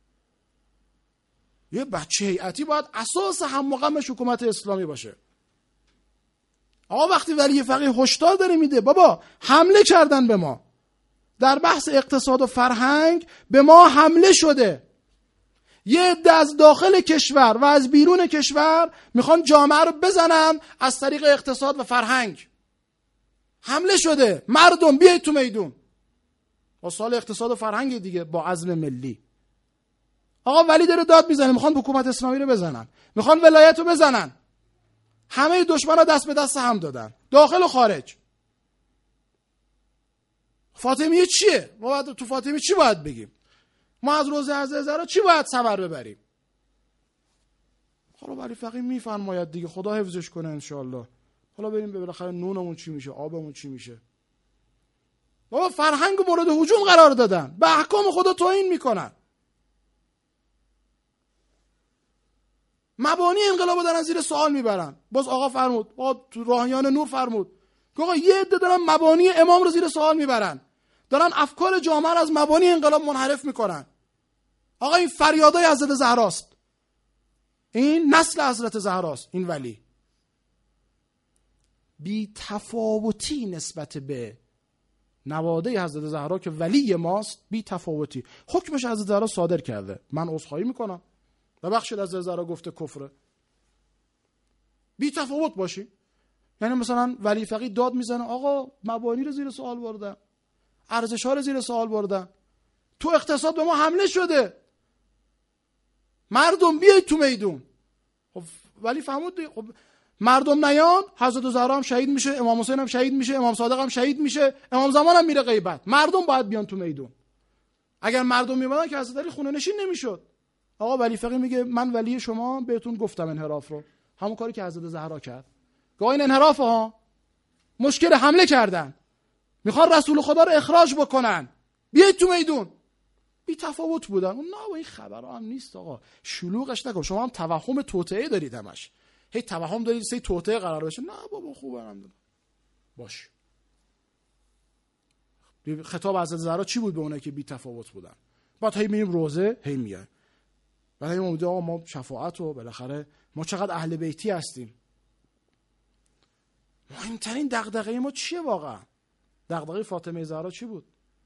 S1: یه بچه هیئتی باید اساس هم و غمش حکومت اسلامی باشه. آقا وقتی ولی فقیه هشدار داره میده بابا حمله کردن به ما، در بحث اقتصاد و فرهنگ به ما حمله شده، یه عده از داخل کشور و از بیرون کشور میخوان جامعه رو بزنن از طریق اقتصاد و فرهنگ. حمله شده، مردم بیایید تو میدون. با سال اقتصاد و فرهنگ دیگه، با عزم ملی. آقا ولی داره داد میزنه، میخوان حکومت اسلامی رو بزنن، میخوان ولایت رو بزنن. همه دشمنا دست به دست هم دادن، داخل و خارج. فاطمیه چیه؟ ما باید تو فاطمیه چی باید بگیم؟ ما از روزه حضرت زهرا چی باید خبر ببریم؟ حالا ولی فقیه میفرماید دیگه، خدا حفظش کنه انشالله. حالا بریم بالاخره نونمون چی میشه، آبمون چی میشه. بابا فرهنگ مورد هجوم قرار دادن، به احکام خدا توهین میکنن. مبانی انقلاب دارن زیر سوال میبرن. باز آقا فرمود، آقا تو راهیان نور فرمود که آقا یه عده دارن مبانی امام رو زیر سوال میبرن، دارن افکار جامعه رو از مبانی انقلاب منحرف میکنن. آقا این فریادای حضرت زهراست، این نسل حضرت زهراست. این ولی بی تفاوتی نسبت به نواده حضرت زهرا که ولی ماست، بی تفاوتی. حکمش حضرت زهرا صادر کرده، من عذرخواهی میکنم، ببخشید حضرت زهرا گفته کفره. بی تفاوت باشی. یعنی مثلا ولی فقیه داد میزنه آقا مبانی رو زیر سوال بردن، ارزش ها رو زیر سوال بردن، تو اقتصاد به ما حمله شده. مردم بیایید تو میدون. خب ولی فهمود خب مردم نیان، حضرت زهرا هم شهید میشه، امام حسین هم شهید میشه، امام صادق هم شهید میشه، امام زمان هم میره غیبت. مردم باید بیان تو میدون. اگر مردم میمدن که حضرت علی خونه نشین نمیشد. آقا ولی فقیه میگه من ولی شما بهتون گفتم انحراف رو، همون کاری که حضرت زهرا کرد. گاه این انحراف ها مشکل، حمله کردن، میخوان رسول خدا رو اخراج بکنن، بیایید تو میدون. بی تفاوت بودن. نه با این خبرها هم نیست آقا، شلوغش نکن. شما هم توهم توطئه دارید، همش هی توهم دارید سه توطئه قرار بشه. نه بابا خوبه هم باش. خطاب حضرت زهرا چی بود به اونایی که بی تفاوت بودن؟ بعد هی میریم روزه، هی میگن بعد هی میگم آقا ما شفاعت و بالاخره ما چقدر اهل بیتی هستیم. مهمترین دغدغه ما چیه واقعا؟ دغدغه فاطمه زهرا چی بود؟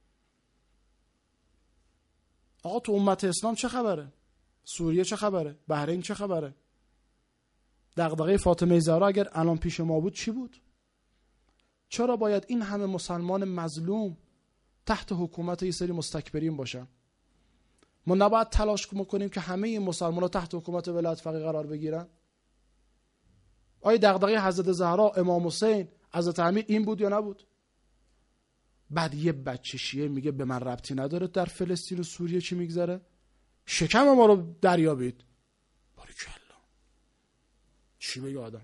S1: آقا تو امت اسلام چه خبره؟ سوریه چه خبره؟ بحرین چه خبره؟ دغدغه فاطمه زهرا اگر الان پیش ما بود چی بود؟ چرا باید این همه مسلمان مظلوم تحت حکومت یه سری مستکبرین باشن؟ ما نباید تلاش کنیم که همه این مسلمان‌ها تحت حکومت ولایت فقیه قرار بگیرن؟ آیا دغدغه حضرت زهرا، امام حسین، حضرت امیر این بود یا نبود؟ بعد یه بچه شیعه میگه به من ربطی نداره در فلسطین و سوریه چی میگذره؟ شکم ما رو دریابید. باریکلا. چی بگه آدم؟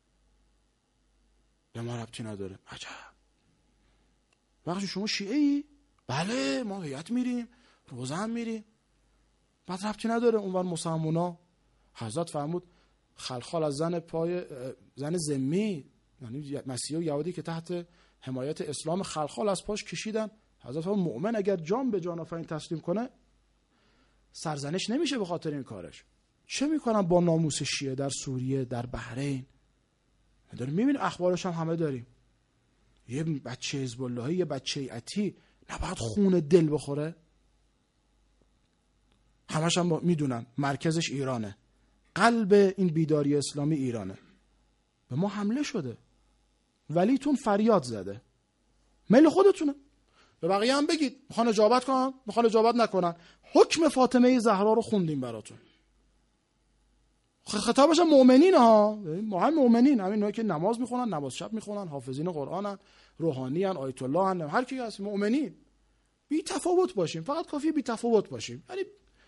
S1: به من ربطی نداره. عجب. وقتی شما شیعه ای؟ بله ما هیئت میریم، روزه هم میریم. بعد ربطی نداره اونور مسلمونا. حضرت فرمود خلخال از زن پای زن ذمی، یعنی مسیحی و یهودی که تحت حمایت اسلام، خلخال از پاش کشیدن. حضرت فرمود مؤمن اگر جان به جان آفرین تسلیم کنه سرزنش نمیشه به خاطر این کارش. چه میکنن با ناموس شیعه در سوریه، در بحرین؟ داریم میبینیم، اخبارش هم همه داریم. یه بچه حزب اللهی، یه بچه عتی نباید خون دل بخوره؟ همش هم میدونن مرکزش ایرانه، قلب این بیداری اسلامی ایرانه. به ما حمله شده، ولیتون فریاد زده، میل خودتونه. به بقیه هم بگید میخوان اجابت کنن، میخوان اجابت نکنن. حکم فاطمه زهرا رو خوندیم براتون. خطابش هم مؤمنین ها، ما هم مؤمنین، همین اونایی که نماز میخونن، نماز شب میخونن، حافظین قرآنن، روحانیان، آیت الله هن، هر کی هست مؤمنین. بی تفاوت باشیم، فقط کافیه بی تفاوت باشیم، یعنی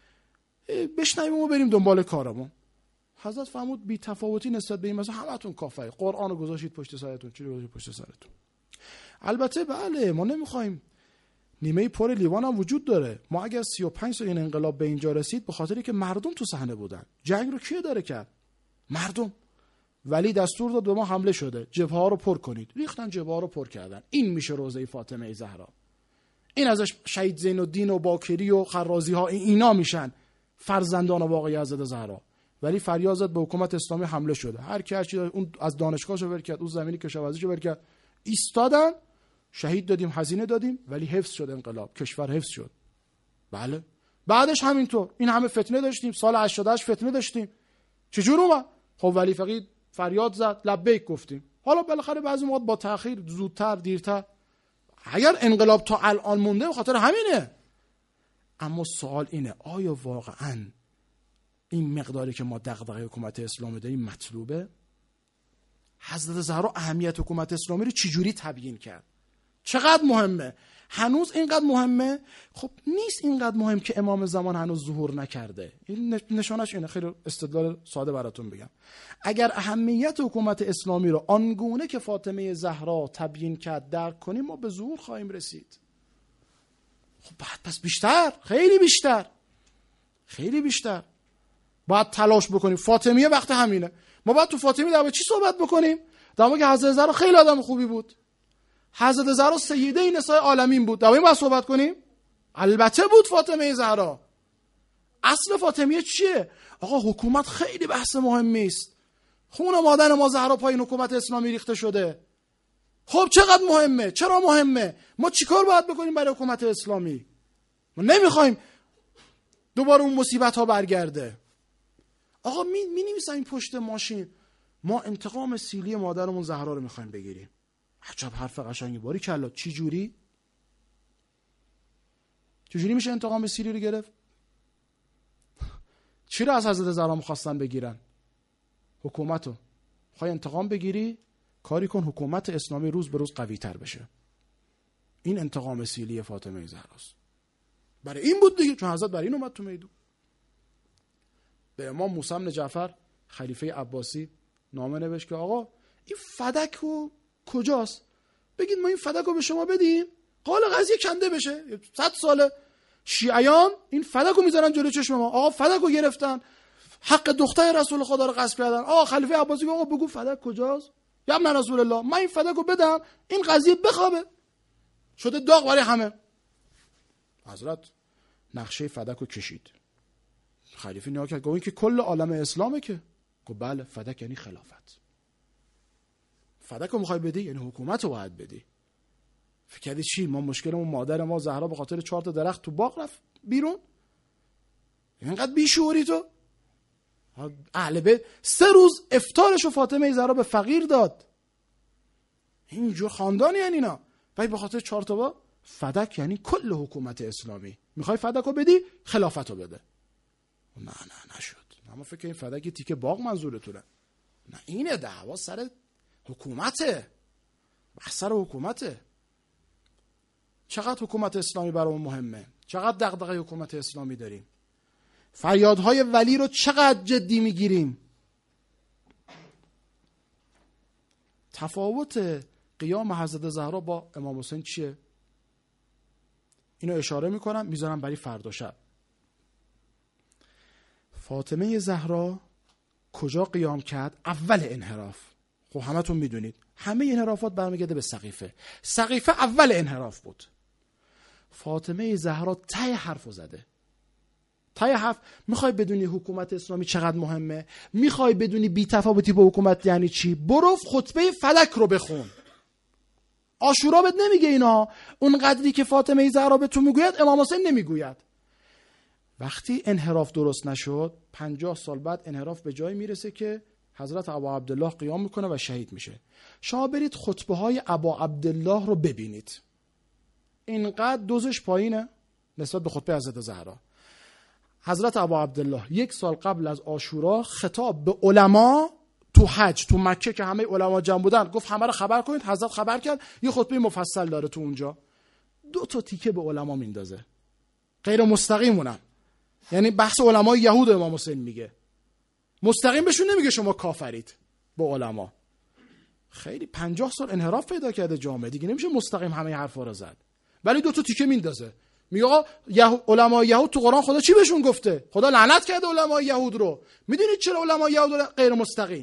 S1: بشنویم و بریم دنبال کارمون. حضرت فرمود بی تفاوتی نسبت به این مثلا همتون کافره. قرآن رو گذاشتید پشت سرتون، چی رو گذاشتید پشت سرتون؟ البته بله ما نمیخوایم، نیمه پر لیوان هم وجود داره. ما اگر سی و پنج سال این انقلاب به اینجا رسید به خاطری که مردم تو صحنه بودن. جنگ رو کی داره کرد؟ مردم. ولی دستور داد به ما حمله شده، جبهه ها رو پر کنید. ریختن جبهه ها رو پر کردن. این میشه روزه فاطمه زهرا. این ازش شهید زین الدین و باکری و خرازی ها اینا میشن فرزندان واقعی حضرت زهرا. ولی فریاد زد به حکومت اسلامی حمله شده. هر کی هر چی اون از دانشگاهشو ور کرد، اون زمینی کشاورزیشو ور کرد، ایستادن. شهید دادیم، هزینه دادیم، ولی حفظ شد انقلاب، کشور حفظ شد. بله. بعدش همینطور این همه فتنه داشتیم، سال هشتاد و هشت فتنه داشتیم. چجور اومد؟ خب ولی فقید فریاد زد، لبیک گفتیم. حالا بالاخره بعضی موقع با تأخیر، زودتر، دیرتر. اگر انقلاب تا الان مونده به خاطر همینه. اما سوال اینه آیا واقعاً این مقداری که ما دغدغه حکومت اسلامی داریم مطلوبه؟ حضرت زهرا اهمیت حکومت اسلامی رو چجوری تبیین کرد؟ چقدر مهمه؟ هنوز اینقدر مهمه؟ خب نیست اینقدر مهم که امام زمان هنوز ظهور نکرده. این نشانش اینه. خیلی استدلال ساده براتون بگم. اگر اهمیت حکومت اسلامی رو آنگونه که فاطمه زهرا تبیین کرد درک کنیم، ما به ظهور خواهیم رسید. خب بعد پس بیشتر، خیلی بیشتر، خیلی بیشتر باید تلاش بکنیم. فاطمیه وقت همینه. ما باید تو فاطمیه در چی صحبت بکنیم؟ در مورد که حضرت زهرا خیلی آدم خوبی بود. حضرت زهرا سیده نساء عالمین بود. در این باید صحبت کنیم؟ البته بود فاطمه زهرا. اصل فاطمیه چیه؟ آقا حکومت خیلی بحث مهمی است. خون مادر ما زهرا پای حکومت اسلامی ریخته شده. خب چقدر مهمه؟ چرا مهمه؟ ما چیکار باید بکنیم برای حکومت اسلامی؟ ما نمیخوایم دوباره اون مصیبت ها برگرده. آقا می, می نویسن این پشت ماشین ما انتقام سیلی مادرمون زهرا رو میخوایم بگیریم. عجب حرف قشنگی. باری کلا چی جوری؟ چجوری میشه انتقام سیلی رو گرفت؟ چی رو از حضرت زهرا می‌خواستن بگیرن؟ حکومتو. می‌خوای انتقام بگیری؟ کاری کن حکومت اسلامی روز به روز قوی‌تر بشه. این انتقام سیلی فاطمه زهراست. برای این بود دیگه، چون حضرت برای این اومد تو میدون. به امام موسی بن جعفر خلیفه عباسی نامه نوشت که آقا این فدک رو کجاست؟ بگید ما این فدک رو به شما بدیم، قال قضیه کنده بشه. صد ساله شیعیان این فدک رو میذارن جلوی چشم ما. آقا فدک رو گرفتن، حق دختر رسول خدا رو غصب کردن. آقا خلیفه عباسی آقا بگو فدک کجاست؟ یا ابن رسول الله من این فدک رو بدم این قضیه بخوابه. شده داغ برای همه. حضرت نقشه فدک رو کشید. خلیفه نگاه کرد، گفت این که کل عالم اسلامه که. گفت بله فدک یعنی خلافت. فدک رو میخوای بدی یعنی حکومت رو باید بدی. فکر کردی چی؟ ما مشکلمون مادر ما زهرا به خاطر چهار تا درخت تو باغ رفت بیرون؟ اینقدر بیشعوری تو؟ اهل بیت سه روز افطارشو فاطمه زهرا به فقیر داد. اینجور خاندانی یعنی اینا. ولی به خاطر چهار تا باغ فدک یعنی کل حکومت اسلامی. میخوای فدک رو بدی خلافت رو بده. نه نه نشد. اما فکر این فدک تیکه باغ منظورتونه. نه اینه دعوا سر حکومته. بحث سر حکومته. چقدر حکومت اسلامی برامون مهمه؟ چقدر دغدغه حکومت اسلامی داریم؟ فریادهای ولی رو چقدر جدی میگیریم؟ تفاوت قیام حضرت زهرا با امام حسین چیه؟ اینو اشاره میکنم میذارم برای فردا شب. فاطمه زهرا کجا قیام کرد؟ اول انحراف. خب همتون میدونید همه انحرافات برمیگرده به سقیفه. سقیفه اول انحراف بود. فاطمه زهرا ته حرفو زده. ته حرف میخوای بدونی حکومت اسلامی چقدر مهمه؟ میخوای بدونی بی‌تفاوتی با حکومت یعنی چی؟ برو خطبه فلک رو بخون. عاشورا بهت نمیگه اینا. اون قدری که فاطمه زهرا به تو میگوید امام حسین نمیگوید. وقتی انحراف درست نشد پنجاه سال بعد انحراف به جایی میرسه که حضرت ابا عبدالله قیام میکنه و شهید میشه. شما برید خطبه های ابا عبدالله رو ببینید. اینقدر دوزش پایینه نسبت به خطبه حضرت زهرا. حضرت ابا عبدالله یک سال قبل از عاشورا خطاب به علما تو حج تو مکه که همه علما جمع بودن گفت همه رو خبر کنید. حضرت خبر کرد یه خطبه مفصل داره تو اونجا. دو تا تیکه به علما میندازه. غیر مستقیمونم. یعنی بحث علمای یهود امام حسین میگه. مستقیم بهشون نمیگه شما کافرید به علما. خیلی پنجاه سال انحراف پیدا کرده جامعه دیگه نمیشه مستقیم همه حرفا رو زد. ولی دو تا تیکه میندازه. میگه آقا یهو... علمای یهود تو قرآن خدا چی بهشون گفته؟ خدا لعنت کرده علمای یهود رو. میدونید چرا علمای یهود رو غیر مستقیم؟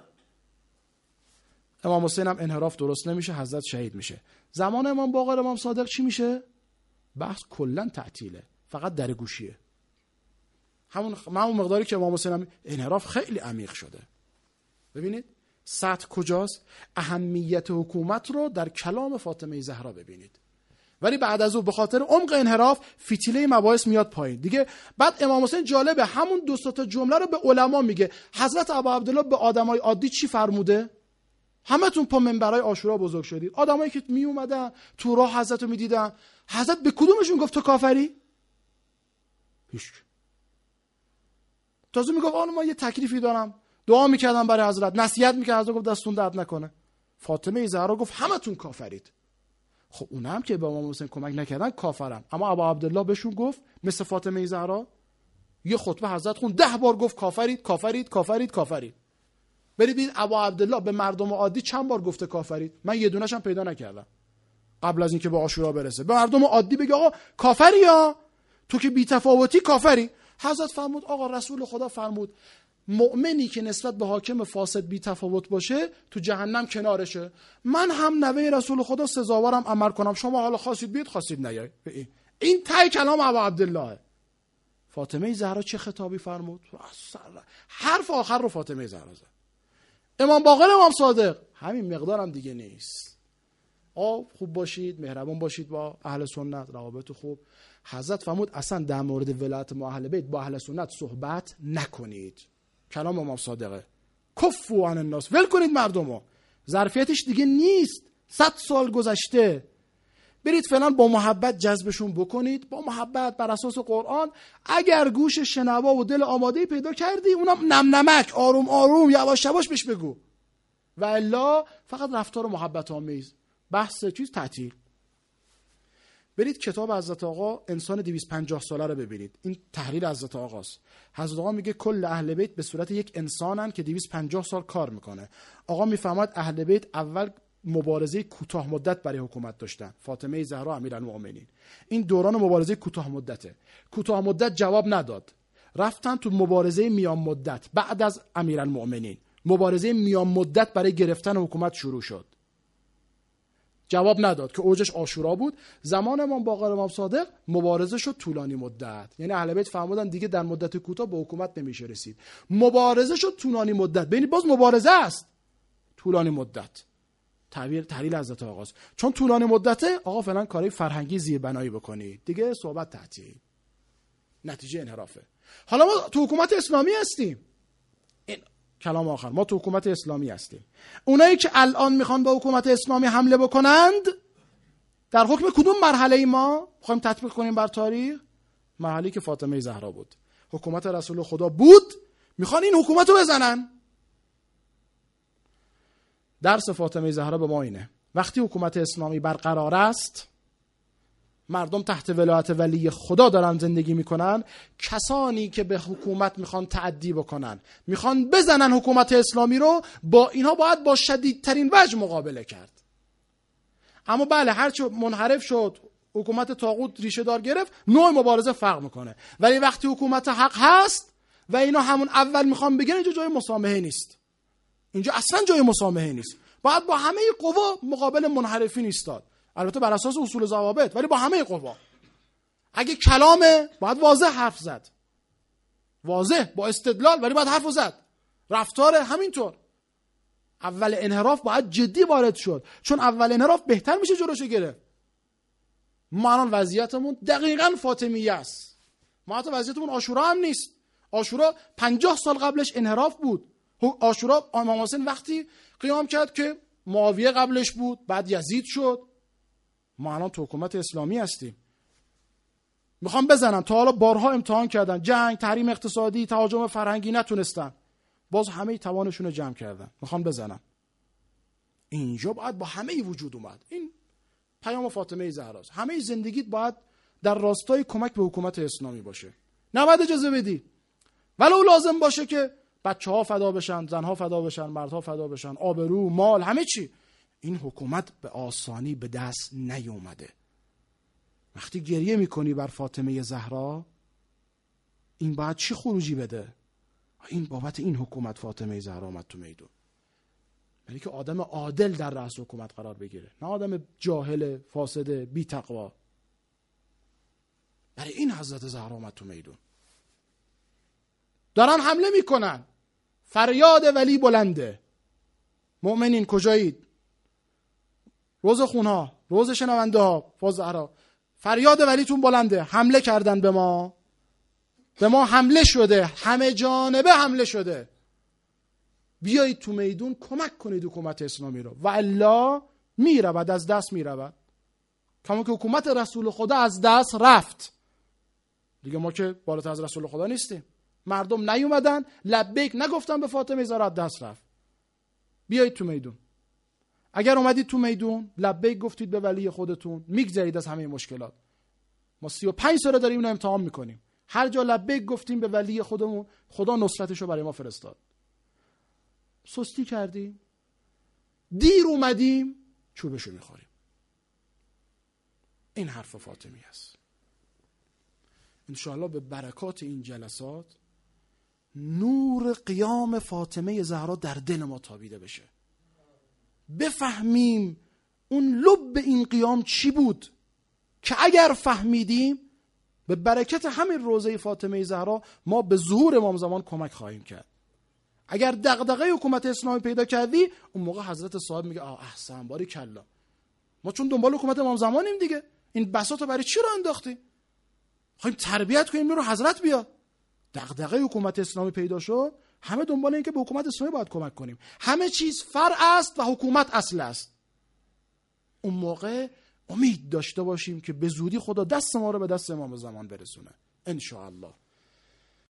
S1: امام حسین هم انحراف درست نمیشه، حضرت شهید میشه. زمان امام باقر امام صادق چی میشه؟ بحث کلا تعطیله، فقط در گوشیه. همون همون مقداری که امام حسین هم انحراف خیلی عمیق شده. ببینید سطح کجاست؟ اهمیت حکومت رو در کلام فاطمه زهرا ببینید. ولی بعد از او به خاطر عمق انحراف فتیله مباحث میاد پایین دیگه. بعد امام حسین جالبه همون دو تا جمله رو به علما میگه. حضرت ابا عبدالله به آدمای عادی چی فرموده؟ همتون پا منبرای عاشورا بزرگ شدید. آدمایی که می اومدن تو راه حضرت رو میدیدن، حضرت به کدومشون گفت تو کافری؟ هیچ. تازه میگفت آن ما یه تکلیفی دارم، دعا میکردم برای حضرت، نصیحت میکرد، حضرت گفت دستون درد نکنه. فاطمه زهرا گفت همتون کافرید. خب اونها هم که به امام حسین کمک نکردن کافرن. اما ابا عبدالله بهشون گفت مثل فاطمه زهرا یه خطبه حضرت خون ده بار گفت کافرید کافرید کافرید کافرید. برید ببینید ابا عبدالله به مردم عادی چند بار گفته کافرید. من یه دونه‌ش هم پیدا نکردم قبل از اینکه به عاشورا برسه. به مردم عادی بگه آقا کافری یا تو که بی تفاوتی کافری. حضرت فرمود آقا رسول خدا فرمود مؤمنی که نسبت به حاکم فاسد بی تفاوت باشه تو جهنم کنارشه. من هم نوه رسول خدا سزاوارم عمل کنم، شما حالا خواستید بیاد خواستید نیای. این تای کلام ابا عبدالله. فاطمه زهرا چه خطابی فرمود؟ حرف آخر رو فاطمه زهرا زد. امام باقر امام صادق همین مقدارم دیگه نیست. آ خوب باشید، مهربان باشید با اهل سنت، روابط خوب. حضرت فرمود اصلا در مورد ولایت ما اهل بیت با اهل سنت صحبت نکنید. کلام امام صادقه. کفوا عن الناس، ول کنید مردمو. ظرفیتش دیگه نیست. صد سال گذشته. برید فعلا با محبت جذبشون بکنید، با محبت بر اساس قرآن. اگر گوش شنوا و دل آماده پیدا کردی، اونم نم نمک آروم آروم یواش یواش بهش بگو، و الا فقط رفتار محبت آمیز، بحث چیز تعطیل. برید کتاب حضرت آقا انسان دویست و پنجاه ساله رو ببینید. این تحلیل حضرت آقاست. حضرت آقا میگه کل اهل بیت به صورت یک انسانن که دویست و پنجاه سال کار میکنه. آقا میفهمد اهل بیت اول مبارزه کوتاه مدت برای حکومت داشتن، فاطمه زهرا امیرالمؤمنین. این دوران مبارزه کوتاه مدته. کوتاه مدت جواب نداد، رفتن تو مبارزه میان مدت. بعد از امیرالمؤمنین مبارزه میان مدت برای گرفتن حکومت شروع شد، جواب نداد که اوجش عاشورا بود. زمان امام باقر امام صادق مبارزه شد طولانی مدت، یعنی اهل بیت فهمیدن دیگه در مدت کوتاه به حکومت نمیشه رسید. مبارزه شد طولانی مدت، ببینید باز مبارزه است، طولانی مدت. تعبیر تحلیل حضرت آقاست. چون طولانی مدته، آقا فعلا کاری فرهنگی زیربنایی بکنید، دیگه صحبت تعطیل، نتیجه انحرافه. حالا ما تو حکومت اسلامی هستیم. این کلام آخر، ما تو حکومت اسلامی هستیم. اونایی که الان میخوان به حکومت اسلامی حمله بکنند، در حکم کدوم مرحله ای ما میخوایم تطبیق کنیم بر تاریخ؟ مرحله‌ای که فاطمه زهرا بود، حکومت رسول خدا بود، میخوان این حکومت رو بزنن. درس فاطمه زهرا به ما اینه: وقتی حکومت اسلامی برقرار است، مردم تحت ولایت ولی خدا دارن زندگی میکنن، کسانی که به حکومت میخوان تعدی بکنن، میخوان بزنن حکومت اسلامی رو، با اینها باید با شدیدترین وجه مقابله کرد. اما بله، هرچی منحرف شد، حکومت طاغوت ریشه دار گرفت، نوع مبارزه فرق میکنه. ولی وقتی حکومت حق هست و اینا همون اول میخوان بگن، اینجا جای مسامحه نیست. اینجا اصلا جای مسامحه نیست. باید با همه قوا مقابل منحرفین ایستاد، البته بر اساس اصول و ضوابط، ولی با همه قوا. اگه کلامه، باید واضح حرف زد، واضح با استدلال، ولی باید حرف زد. رفتار همینطور. اول انحراف باید جدی وارد شد، چون اول انحراف بهتر میشه جلوشو گرفت. ما الان وضعیتمون دقیقاً فاطمیه است. ما حتی وضعیتمون عاشورا هم نیست. عاشورا پنجاه سال قبلش انحراف بود. عاشورا امام حسین وقتی قیام کرد که معاویه قبلش بود، بعد یزید شد. ما الان تو حکومت اسلامی هستیم. میخوام بزنن، تا حالا بارها امتحان کردن، جنگ، تحریم اقتصادی، تهاجم فرهنگی، نتونستن. باز همه توانشون رو جمع کردن، میخوام بزنن. اینجا باید با همه وجود اومد. این پیام فاطمه زهراست. همه زندگیت باید در راستای کمک به حکومت اسلامی باشه. نباید اجازه بدی ولو لازم باشه که بچه‌ها فدا بشن، زنها فدا بشن، مردها فدا بشن، آبرو، مال، همه چی. این حکومت به آسانی به دست نیومده. وقتی گریه میکنی بر فاطمه زهرا، این باید چی خروجی بده؟ این بابت این حکومت فاطمه زهرا آمد تو میدون. یعنی که آدم عادل در رأس حکومت قرار بگیره، نه آدم جاهل، فاسد، بی تقوا. برای این حضرت زهرا آمد تو میدون. دارن حمله میکنن، فریاد ولی بلنده. مؤمنین کجایید؟ روز خونها، روز شنونده ها، فاز زهرا، فریاد ولیتون بلنده. حمله کردن به ما، به ما حمله شده، همه جانبه حمله شده. بیایید تو میدون کمک کنید حکومت اسلامی رو، و الا میرود، از دست میرود. کما که حکومت رسول خدا از دست رفت دیگه. ما که بالاتر از رسول خدا نیستیم. مردم نیومدن، لبیک نگفتن به فاطمه زهرا، از دست رفت. بیایید تو میدون. اگر اومدید تو میدون، لبیک گفتید به ولی خودتون، میگذرید از همه مشکلات. ما سی و پنج سال داریم اینو امتحان میکنیم. هر جا لبیک گفتیم به ولی خودمون، خدا نصرتشو برای ما فرستاد. سستی کردیم، دیر اومدیم، چوبشو میخوریم. این حرف فاطمی است. انشاءالله به برکات این جلسات نور قیام فاطمه زهرا در دل ما تابیده بشه، بفهمیم اون لب این قیام چی بود، که اگر فهمیدیم به برکت همین روزه فاطمه زهرا ما به ظهور امام زمان کمک خواهیم کرد. اگر دغدغه حکومت اسلامی پیدا کردی، اون موقع حضرت صاحب میگه آه احسن، باری کلا، ما چون دنبال حکومت امام زمانیم دیگه، این بساطو برای چی رو انداختی؟ خواهیم تربیت کنیم نور حضرت بیاد. دغدغه حکومت اسلامی پیدا شد، همه دنبال این که به حکومت اسلامی باید کمک کنیم. همه چیز فرع است و حکومت اصل است. اون موقع امید داشته باشیم که به زودی خدا دست ما رو به دست امام زمان برسونه ان شاء الله.